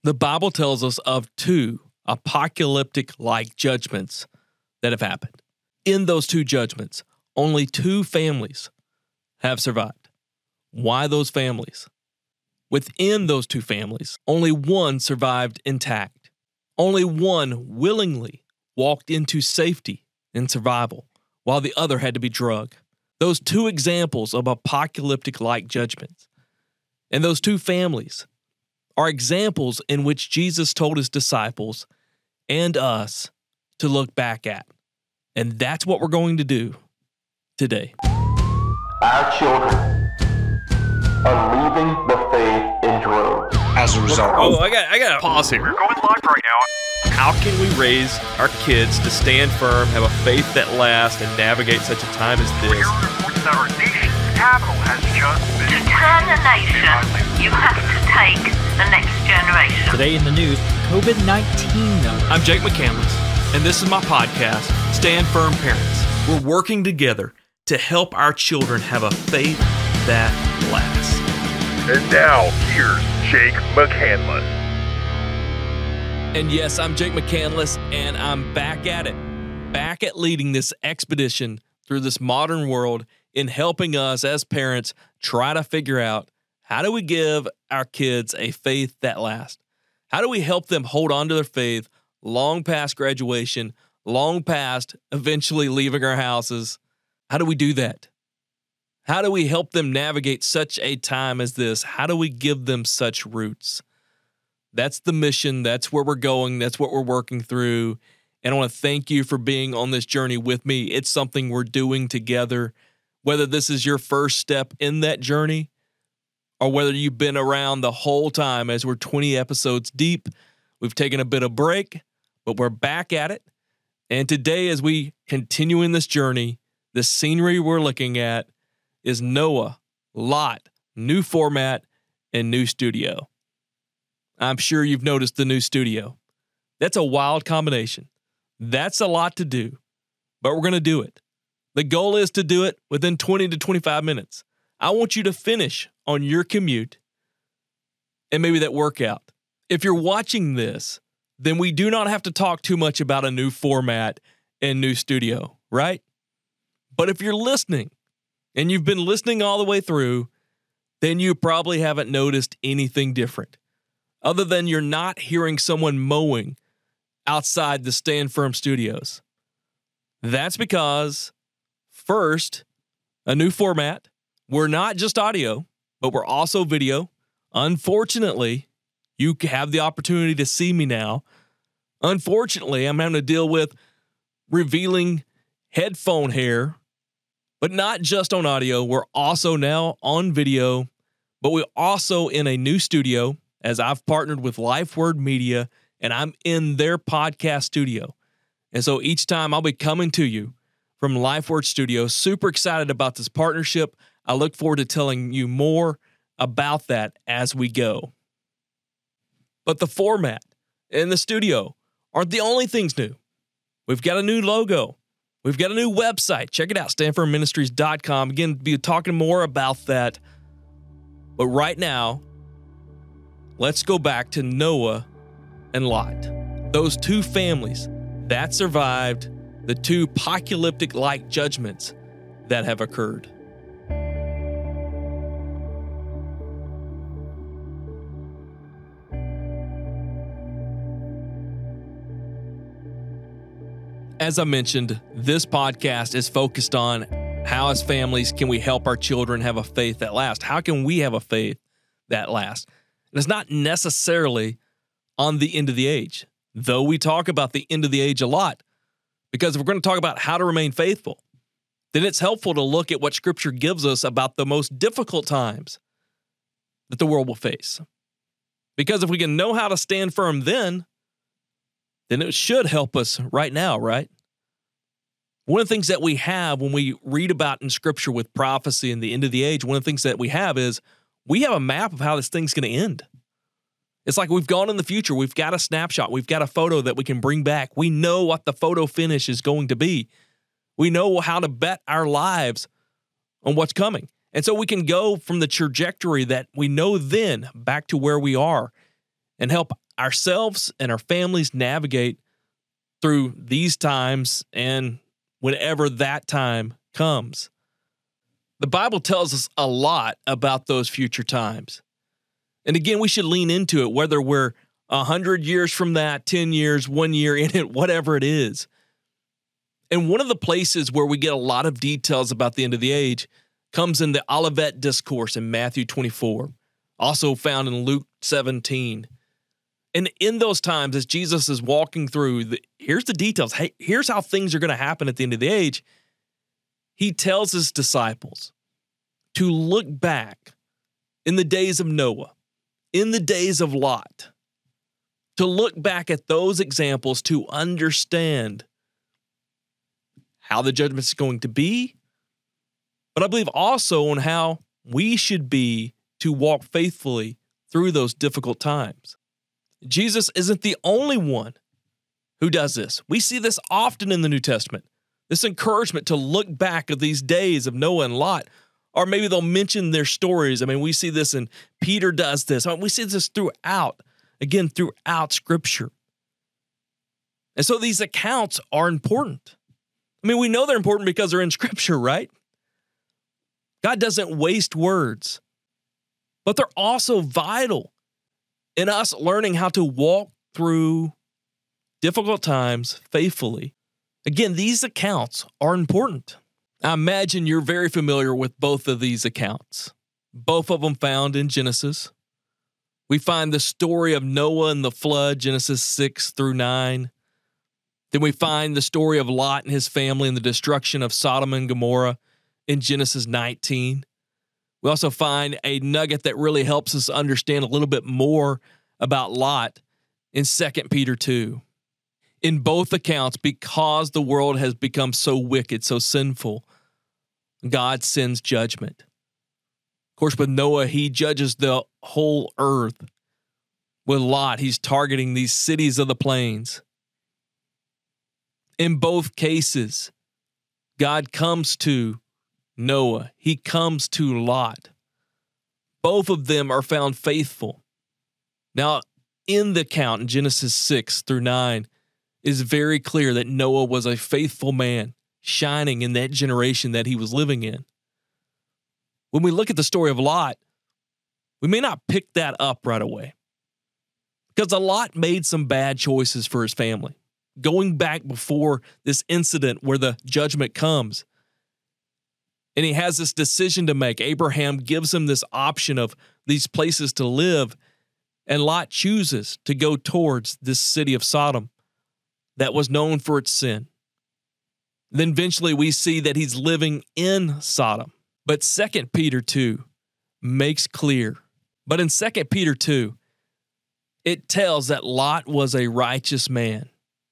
The Bible tells us of two apocalyptic-like judgments that have happened. In those two judgments, only two families have survived. Why those families? Within those two families, only one survived intact. Only one willingly walked into safety and survival, while the other had to be drugged. Those two examples of apocalyptic-like judgments. And those two families are examples in which Jesus told his disciples and us to look back at. And that's what we're going to do today. Our children are leaving the faith in droves. As a result. I got to pause here. We're going live right now. How can we raise our kids to stand firm, have a faith that lasts, and navigate such a time as this? We're reporting that our nation's capital has just been... To turn the nation, you have to take the next generation. Today in the news, COVID-19 numbers. I'm Jake McCandless, and this is my podcast, Stand Firm Parents. We're working together to help our children have a faith that lasts. And now, here's Jake McCandless. And yes, I'm Jake McCandless, and I'm back at it. Back at leading this expedition through this modern world in helping us as parents try to figure out how do we give our kids a faith that lasts? How do we help them hold on to their faith long past graduation, long past eventually leaving our houses? How do we do that? How do we help them navigate such a time as this? How do we give them such roots? That's the mission. That's where we're going. That's what we're working through. And I want to thank you for being on this journey with me. It's something we're doing together. Whether this is your first step in that journey or whether you've been around the whole time as we're 20 episodes deep, we've taken a bit of break, but we're back at it. And today, as we continue in this journey, the scenery we're looking at is Noah, Lot, new format, and new studio. I'm sure you've noticed the new studio. That's a wild combination. That's a lot to do, but we're going to do it. The goal is to do it within 20 to 25 minutes. I want you to finish on your commute and maybe that workout. If you're watching this, then we do not have to talk too much about a new format and new studio, right? But if you're listening and you've been listening all the way through, then you probably haven't noticed anything different. Other than you're not hearing someone mowing outside the Stand Firm studios. That's because, first, a new format. We're not just audio, but we're also video. Unfortunately, you have the opportunity to see me now. Unfortunately, I'm having to deal with revealing headphone hair, but not just on audio. We're also now on video, but we're also in a new studio, as I've partnered with LifeWord Media, and I'm in their podcast studio. And so each time I'll be coming to you from LifeWord Studio. Super excited about this partnership. I look forward to telling you more about that as we go. But the format and the studio aren't the only things new. We've got a new logo. We've got a new website. Check it out, standfirmministries.com. Again, be talking more about that. But right now, let's go back to Noah and Lot. Those two families that survived the two apocalyptic-like judgments that have occurred. As I mentioned, this podcast is focused on how as families can we help our children have a faith that lasts? How can we have a faith that lasts? And it's not necessarily on the end of the age, though we talk about the end of the age a lot, because if we're going to talk about how to remain faithful, then it's helpful to look at what Scripture gives us about the most difficult times that the world will face. Because if we can know how to stand firm then it should help us right now, right? One of the things that we have when we read about in Scripture with prophecy and the end of the age, one of the things that we have is we have a map of how this thing's going to end. It's like we've gone in the future. We've got a snapshot. We've got a photo that we can bring back. We know what the photo finish is going to be. We know how to bet our lives on what's coming. And so we can go from the trajectory that we know then back to where we are and help ourselves and our families navigate through these times and whenever that time comes. The Bible tells us a lot about those future times. And again, we should lean into it, whether we're 100 years from that, 10 years, 1 year in it, whatever it is. And one of the places where we get a lot of details about the end of the age comes in the Olivet Discourse in Matthew 24, also found in Luke 17. And in those times, as Jesus is walking through, here's the details. Hey, here's how things are going to happen at the end of the age. He tells his disciples to look back in the days of Noah, in the days of Lot, to look back at those examples to understand how the judgment is going to be, but I believe also on how we should be to walk faithfully through those difficult times. Jesus isn't the only one who does this. We see this often in the New Testament, this encouragement to look back at these days of Noah and Lot, or maybe they'll mention their stories. I mean, we see this, and Peter does this. We see this throughout Scripture. And so these accounts are important. I mean, we know they're important because they're in Scripture, right? God doesn't waste words, but they're also vital in us learning how to walk through difficult times faithfully. Again, these accounts are important. I imagine you're very familiar with both of these accounts. Both of them found in Genesis. We find the story of Noah and the flood, Genesis 6 through 9. Then we find the story of Lot and his family and the destruction of Sodom and Gomorrah in Genesis 19. We also find a nugget that really helps us understand a little bit more about Lot in 2 Peter 2. In both accounts, because the world has become so wicked, so sinful, God sends judgment. Of course, with Noah, he judges the whole earth. With Lot, he's targeting these cities of the plains. In both cases, God comes to Noah. He comes to Lot. Both of them are found faithful. Now, in the account in Genesis 6 through 9, is very clear that Noah was a faithful man, shining in that generation that he was living in. When we look at the story of Lot, we may not pick that up right away, because Lot made some bad choices for his family. Going back before this incident where the judgment comes, and he has this decision to make. Abraham gives him this option of these places to live, and Lot chooses to go towards this city of Sodom that was known for its sin. Then eventually we see that he's living in Sodom. But 2 Peter 2 makes clear. But in 2 Peter 2, it tells that Lot was a righteous man.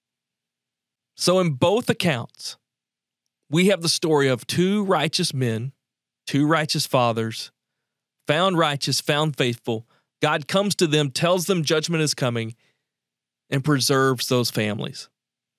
So in both accounts, we have the story of two righteous men, two righteous fathers, found righteous, found faithful. God comes to them, tells them judgment is coming, and preserves those families.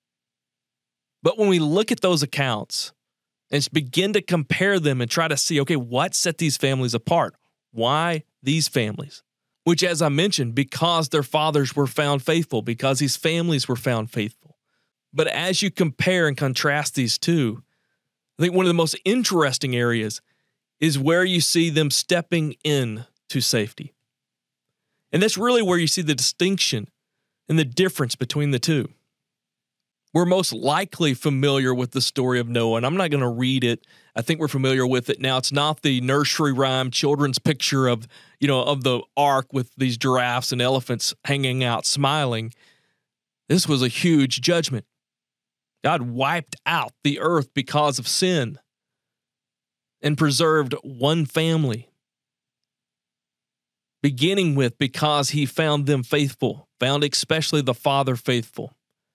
But when we look at those accounts and begin to compare them and try to see, okay, what set these families apart? Why these families? Which, as I mentioned, because their fathers were found faithful, because these families were found faithful. But as you compare and contrast these two, I think one of the most interesting areas is where you see them stepping in to safety. And that's really where you see the distinction and the difference between the two. We're most likely familiar with the story of Noah, and I'm not going to read it. I think we're familiar with it now. It's not the nursery rhyme children's picture of the ark with these giraffes and elephants hanging out smiling. This was a huge judgment. God wiped out the earth because of sin and preserved one family, beginning with because he found them faithful, found especially the father faithful.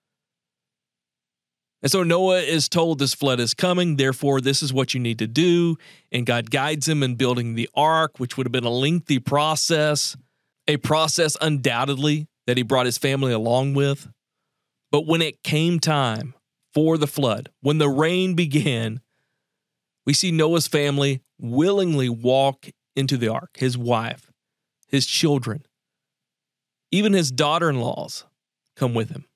And so Noah is told this flood is coming, therefore this is what you need to do. And God guides him in building the ark, which would have been a lengthy process, a process undoubtedly that he brought his family along with. But when it came time for the flood, when the rain began, we see Noah's family willingly walk into the ark, his wife, his children. Even his daughter-in-laws come with him.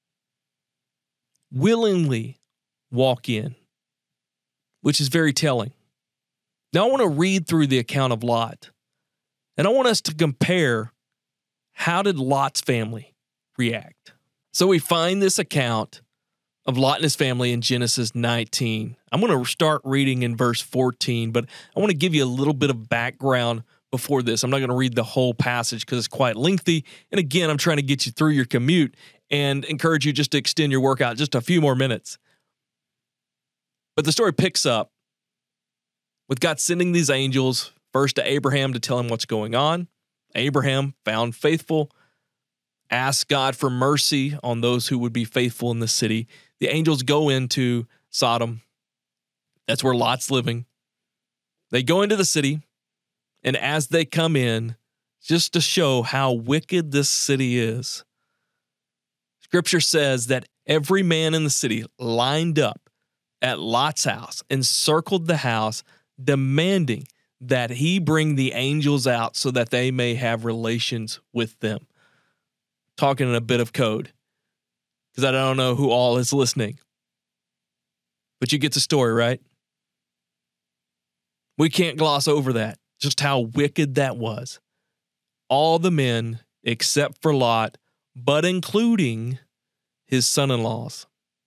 Willingly walk in, which is very telling. Now I want to read through the account of Lot, and I want us to compare how did Lot's family react. So we find this account of Lot and his family in Genesis 19. I'm going to start reading in verse 14, but I want to give you a little bit of background before this. I'm not going to read the whole passage because it's quite lengthy. And again, I'm trying to get you through your commute and encourage you just to extend your workout just a few more minutes. But the story picks up with God sending these angels first to Abraham to tell him what's going on. Abraham, found faithful, asked God for mercy on those who would be faithful in the city. The angels go into Sodom. That's where Lot's living. They go into the city, and as they come in, just to show how wicked this city is, Scripture says that every man in the city lined up at Lot's house, encircled the house, demanding that he bring the angels out so that they may have relations with them. Talking in a bit of code, because I don't know who all is listening. But you get the story, right? We can't gloss over that, just how wicked that was. All the men, except for Lot, but including his son-in-laws.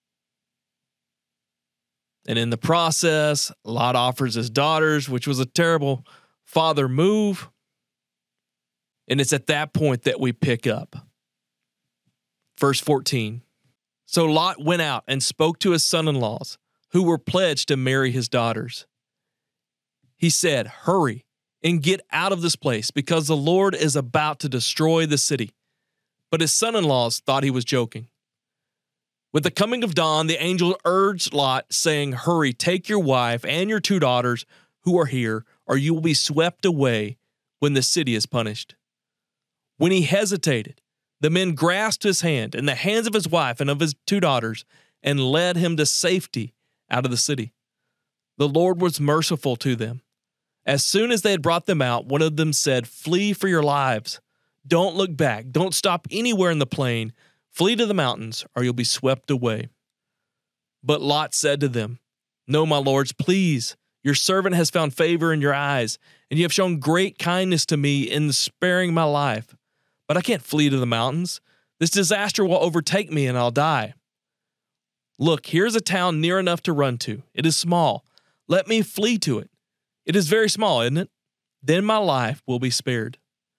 And in the process, Lot offers his daughters, which was a terrible father move. And it's at that point that we pick up. Verse 14. So Lot went out and spoke to his son-in-laws, who were pledged to marry his daughters. He said, "Hurry and get out of this place, because the Lord is about to destroy the city." But his son-in-laws thought he was joking. With the coming of dawn, the angel urged Lot, saying, "Hurry, take your wife and your 2 daughters who are here, or you will be swept away when the city is punished." When he hesitated, the men grasped his hand and the hands of his wife and of his 2 daughters and led him to safety out of the city. The Lord was merciful to them. As soon as they had brought them out, one of them said, "Flee for your lives. Don't look back. Don't stop anywhere in the plain. Flee to the mountains, or you'll be swept away." But Lot said to them, "No, my lords, please. Your servant has found favor in your eyes, and you have shown great kindness to me in sparing my life. But I can't flee to the mountains. This disaster will overtake me, and I'll die. Look, here's a town near enough to run to. It is small. Let me flee to it. It is very small, isn't it? Then my life will be spared."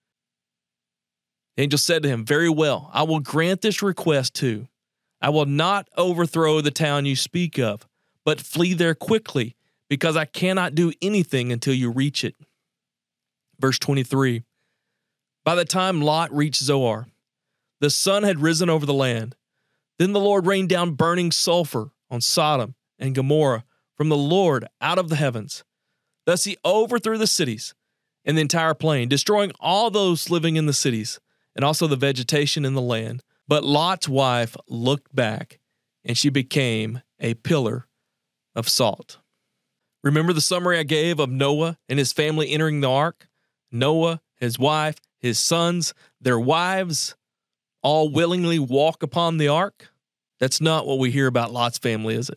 The angel said to him, "Very well, I will grant this request too. I will not overthrow the town you speak of, but flee there quickly, because I cannot do anything until you reach it." Verse 23. By the time Lot reached Zoar, the sun had risen over the land. Then the Lord rained down burning sulfur on Sodom and Gomorrah from the Lord out of the heavens. Thus he overthrew the cities and the entire plain, destroying all those living in the cities and also the vegetation in the land. But Lot's wife looked back, and she became a pillar of salt. Remember the summary I gave of Noah and his family entering the ark? Noah, his wife, his sons, their wives, all willingly walk upon the ark? That's not what we hear about Lot's family, is it?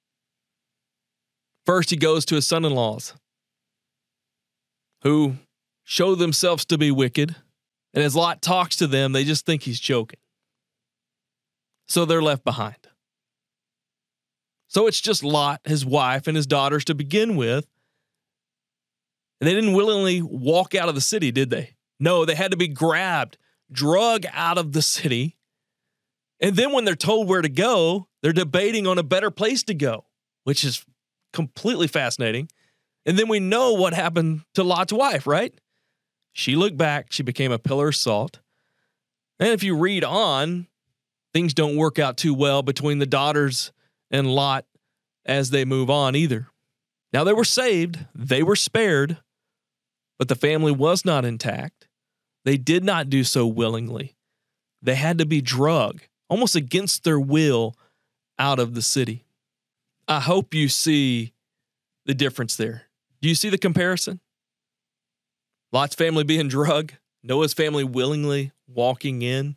First, he goes to his son-in-laws, who show themselves to be wicked. And as Lot talks to them, they just think he's joking. So they're left behind. So it's just Lot, his wife, and his daughters to begin with. And they didn't willingly walk out of the city, did they? No, they had to be grabbed, drug out of the city. And then when they're told where to go, they're debating on a better place to go, which is completely fascinating. And then we know what happened to Lot's wife, right? She looked back. She became a pillar of salt. And if you read on, things don't work out too well between the daughters and Lot as they move on either. Now they were saved. They were spared. But the family was not intact. They did not do so willingly. They had to be drugged, almost against their will, out of the city. I hope you see the difference there. Do you see the comparison? Lot's family being drugged, Noah's family willingly walking in.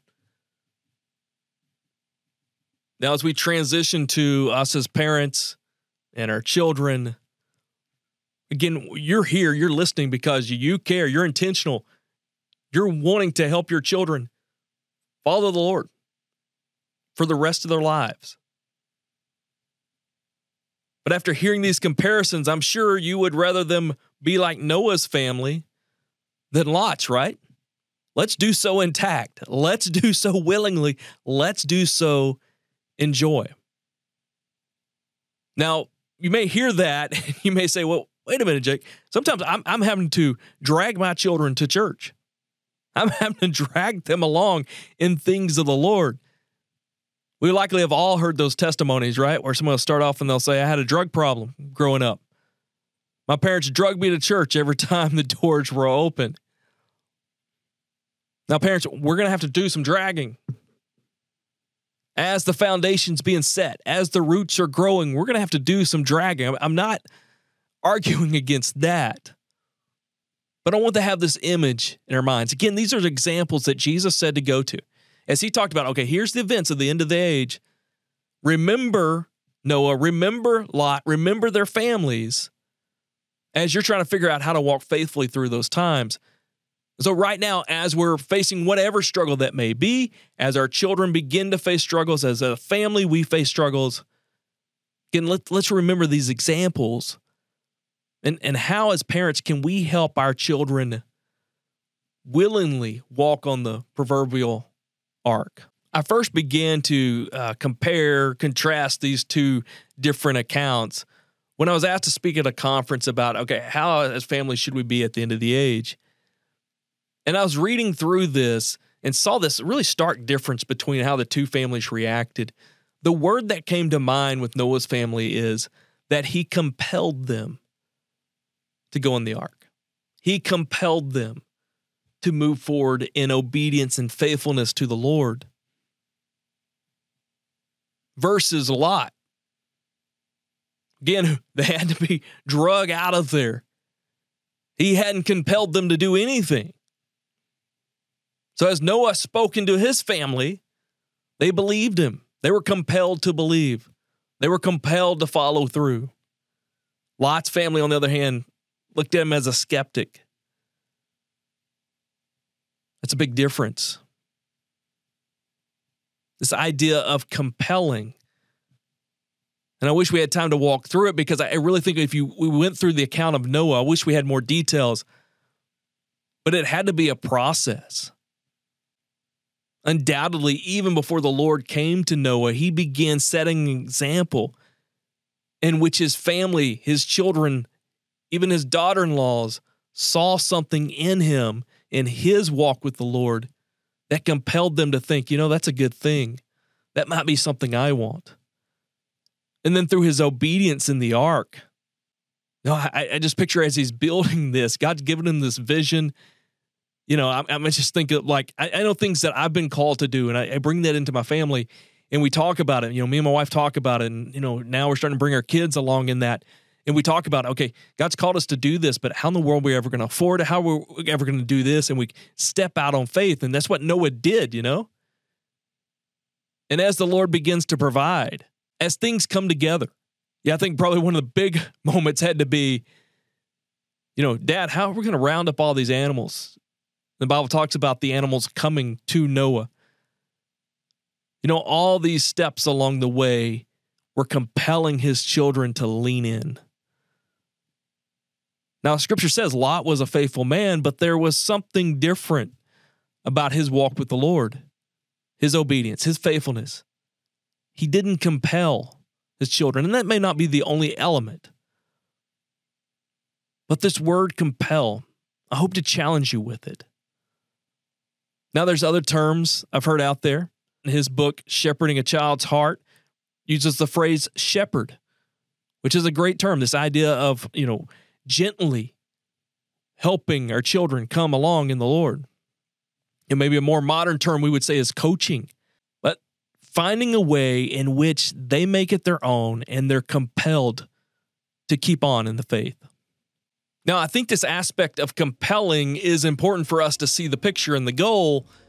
Now, as we transition to us as parents and our children, again, you're here, you're listening because you care, you're intentional. You're wanting to help your children follow the Lord for the rest of their lives. But after hearing these comparisons, I'm sure you would rather them be like Noah's family than Lot's, right? Let's do so intact. Let's do so willingly. Let's do so in joy. Now, you may hear that, and you may say, well, wait a minute, Jake. Sometimes I'm having to drag my children to church. I'm having to drag them along in things of the Lord. We likely have all heard those testimonies, right? Where someone will start off and they'll say, I had a drug problem growing up. My parents drugged me to church every time the doors were open. Now, parents, we're going to have to do some dragging. As the foundation's being set, as the roots are growing, we're going to have to do some dragging. I'm not arguing against that. But I want to have this image in our minds. Again, these are examples that Jesus said to go to. As he talked about, okay, here's the events of the end of the age. Remember Noah, remember Lot, remember their families as you're trying to figure out how to walk faithfully through those times. So right now, as we're facing whatever struggle that may be, as our children begin to face struggles, as a family we face struggles, again, let's remember these examples. And how, as parents, can we help our children willingly walk on the proverbial ark? I first began to contrast these two different accounts when I was asked to speak at a conference about, okay, how as families should we be at the end of the age? And I was reading through this and saw this really stark difference between how the two families reacted. The word that came to mind with Noah's family is that he compelled them to go in the ark. He compelled them to move forward in obedience and faithfulness to the Lord. Versus Lot. Again, they had to be drug out of there. He hadn't compelled them to do anything. So as Noah spoke into his family, they believed him. They were compelled to believe. They were compelled to follow through. Lot's family, on the other hand, looked at him as a skeptic. That's a big difference. This idea of compelling. And I wish we had time to walk through it because I really think if we went through the account of Noah, I wish we had more details. But it had to be a process. Undoubtedly, even before the Lord came to Noah, he began setting an example in which his family, his children, even his daughter-in-laws saw something in him in his walk with the Lord that compelled them to think, that's a good thing. That might be something I want. And then through his obedience in the ark, I just picture as he's building this, God's given him this vision. I'm just thinking like, I know things that I've been called to do, and I bring that into my family, and we talk about it. Me and my wife talk about it, and, now we're starting to bring our kids along in that. And we talk about, okay, God's called us to do this, but how in the world are we ever going to afford it? How are we ever going to do this? And we step out on faith. And that's what Noah did, And as the Lord begins to provide, as things come together, I think probably one of the big moments had to be, Dad, how are we going to round up all these animals? The Bible talks about the animals coming to Noah. All these steps along the way were compelling his children to lean in. Now, Scripture says Lot was a faithful man, but there was something different about his walk with the Lord, his obedience, his faithfulness. He didn't compel his children, and that may not be the only element. But this word compel, I hope to challenge you with it. Now, there's other terms I've heard out there. In his book, Shepherding a Child's Heart, uses the phrase shepherd, which is a great term. This idea of, gently helping our children come along in the Lord. And maybe a more modern term we would say is coaching, but finding a way in which they make it their own and they're compelled to keep on in the faith. Now, I think this aspect of compelling is important for us to see the picture and the goal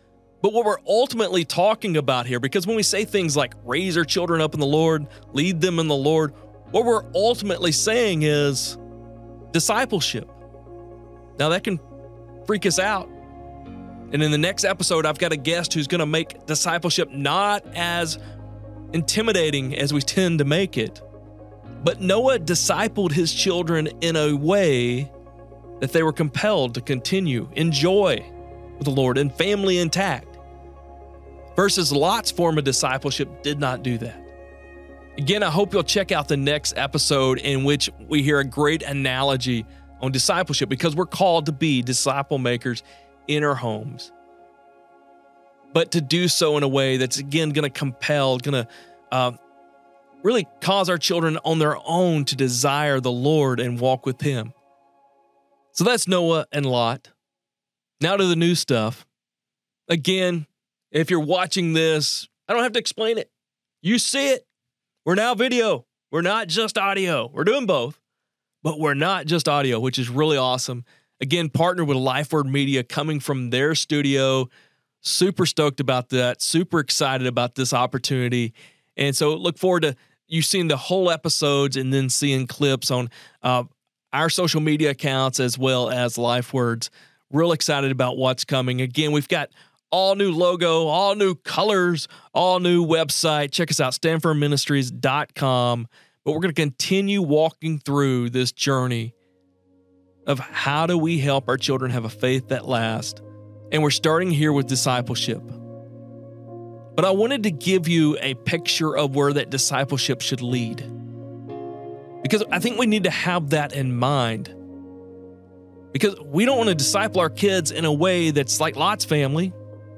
But what we're ultimately talking about here, because when we say things like raise our children up in the Lord, lead them in the Lord, what we're ultimately saying is discipleship. Now that can freak us out. And in the next episode, I've got a guest who's going to make discipleship not as intimidating as we tend to make it. But Noah discipled his children in a way that they were compelled to continue, enjoy with the Lord, and family intact. Versus Lot's form of discipleship did not do that. Again, I hope you'll check out the next episode in which we hear a great analogy on discipleship, because we're called to be disciple makers in our homes. But to do so in a way that's, again, going to compel, going to really cause our children on their own to desire the Lord and walk with Him. So that's Noah and Lot. Now to the new stuff. Again, if you're watching this, I don't have to explain it. You see it. We're now video. We're not just audio. We're doing both, but we're not just audio, which is really awesome. Again, partnered with LifeWord Media, coming from their studio. Super stoked about that. Super excited about this opportunity. And so look forward to you seeing the whole episodes and then seeing clips on our social media accounts as well as LifeWord's. Real excited about what's coming. Again, we've got all new logo, all new colors, all new website. Check us out, standfirmministries.com. But we're going to continue walking through this journey of how do we help our children have a faith that lasts. And we're starting here with discipleship. But I wanted to give you a picture of where that discipleship should lead, because I think we need to have that in mind. Because we don't want to disciple our kids in a way that's like Lot's family.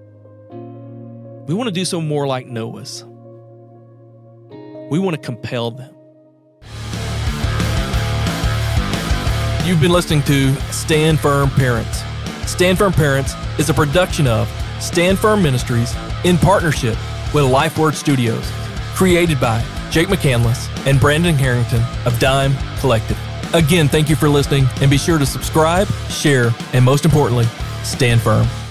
We want to do so more like Noah's. We want to compel them. You've been listening to Stand Firm Parents. Stand Firm Parents is a production of Stand Firm Ministries in partnership with LifeWord Studios, created by Jake McCandless and Brandon Harrington of Dime Collective. Again, thank you for listening, and be sure to subscribe, share, and most importantly, stand firm.